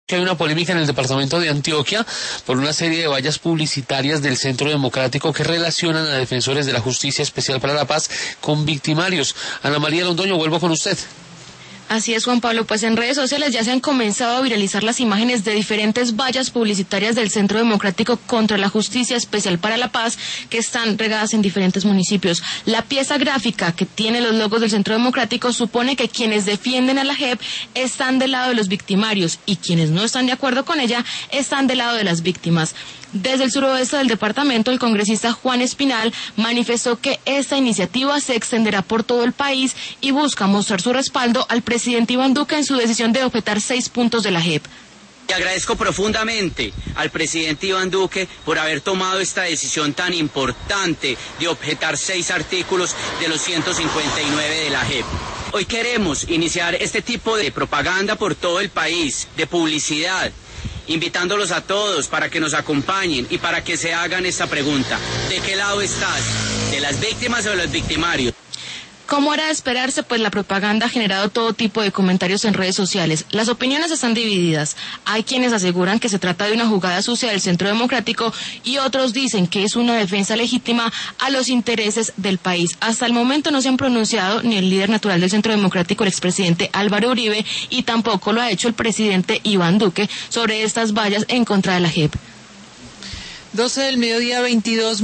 Que hay una polémica en el departamento de Antioquia por una serie de vallas publicitarias del Centro Democrático que relacionan a defensores de la Justicia Especial para la Paz con victimarios. Ana María Londoño, vuelvo con usted. Así es, Juan Pablo, pues en redes sociales ya se han comenzado a viralizar las imágenes de diferentes vallas publicitarias del Centro Democrático contra la Justicia Especial para la Paz que están regadas en diferentes municipios. La pieza gráfica que tiene los logos del Centro Democrático supone que quienes defienden a la JEP están del lado de los victimarios y quienes no están de acuerdo con ella están del lado de las víctimas. Desde el suroeste del departamento, el congresista Juan Espinal manifestó que esta iniciativa se extenderá por todo el país y busca mostrar su respaldo al presidente Iván Duque en su decisión de objetar 6 puntos de la JEP. Le agradezco profundamente al presidente Iván Duque por haber tomado esta decisión tan importante de objetar 6 artículos de los 159 de la JEP. Hoy queremos iniciar este tipo de propaganda por todo el país, de publicidad, invitándolos a todos para que nos acompañen y para que se hagan esta pregunta: ¿de qué lado estás? ¿De las víctimas o de los victimarios? Como era de esperarse, pues la propaganda ha generado todo tipo de comentarios en redes sociales. Las opiniones están divididas. Hay quienes aseguran que se trata de una jugada sucia del Centro Democrático y otros dicen que es una defensa legítima a los intereses del país. Hasta el momento no se han pronunciado ni el líder natural del Centro Democrático, el expresidente Álvaro Uribe, y tampoco lo ha hecho el presidente Iván Duque sobre estas vallas en contra de la JEP. 12 del mediodía, 22